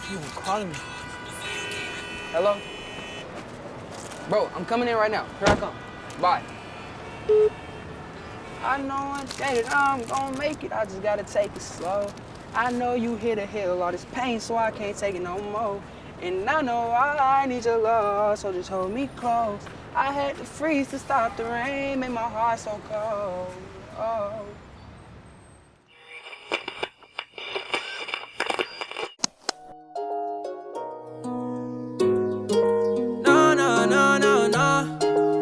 You calling me? Hello? Bro, I'm coming in right now. Here I come. Bye. I know one day that I'm gonna make it. I just gotta take it slow. I know you here to heal all this pain, so I can't take it no more. And I know I need your love, so just hold me close. I had to freeze to stop the rain, made my heart so cold. Oh. No, no, no, no, no.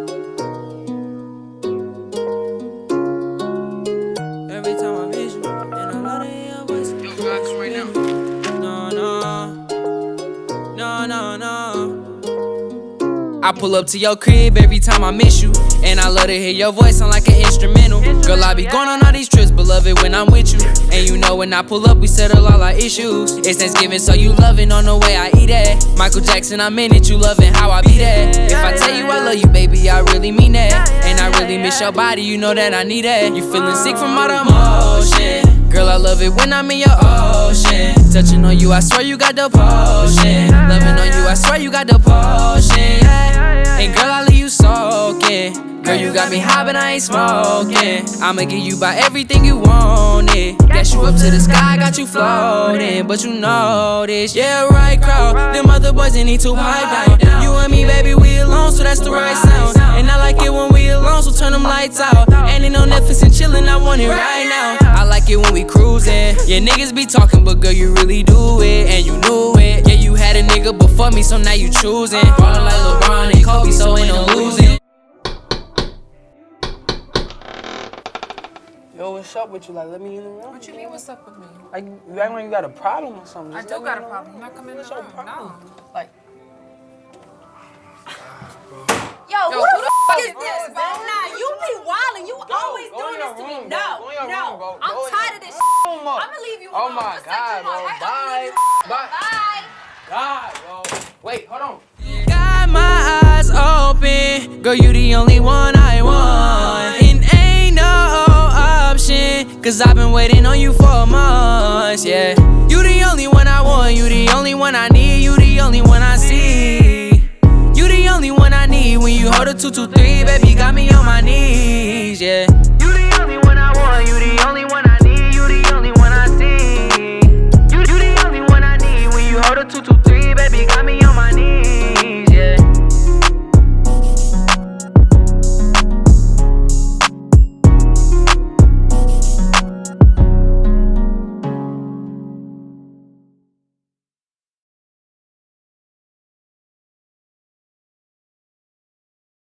Every time I miss you, and I love to hear your voice. Yo, guys, right now. No, no, no, no, no. I pull up to your crib every time I miss you, and I love to hear your voice sound like an instrumental. Girl, I be going on all these trips, but love it when I'm with you. And you know when I pull up, we settle all our issues. It's Thanksgiving, so you loving on the way I eat it. Michael Jackson, I'm in it, you loving how I be there. If I tell you I love you, baby, I really mean that. And I really miss your body, you know that I need it. You feeling sick from all the motion. Girl, I love it when I'm in your ocean. Touching on you, I swear you got the potion. Loving on you, I swear you got the potion. And girl, I leave you soaking. Girl, you got me high, but I ain't smoking. I'ma give you by everything you wanted. Dash you up to the sky, got you floating. But you know this, yeah, right crowd. Them other boys, they need to pipe down. You and me, baby, we alone, so that's the right sound. And I like it when we alone, so turn them lights out. And ain't no Netflix and chillin', I want it right now. I like it when we cruising. Yeah, niggas be talking, but girl, you really do it. And you knew it. Yeah, you had a nigga before me, so now you choosing. Ballin' like LeBron and Kobe, so ain't no losing. Yo, what's up with you? Like, let me in the room. What you mean, what's up with me? Like, you act like you got a problem or something. I Just do let me got in a the problem. room. You're not coming in the What's your room. problem? No. Like, Yo, who the fuck is this, bro? Nah, you be wildin'. You always go doing in your this to room, me. bro. No, Go in your room, bro. no. Go I'm in tired your of this room, bro. I'ma leave you Oh alone. my I'll set God, you bro. off. Hey, Bye. I'ma leave you. Bye. Bye. God, bro. Wait, hold on. Got my eyes open, girl, you the only one I want. And ain't no option, cause I've been waiting on you for months, yeah. You the only one I want, you the only one I need, you the only one I see. You the only one I need when you hold a 223, baby, got me on my knees, yeah. You the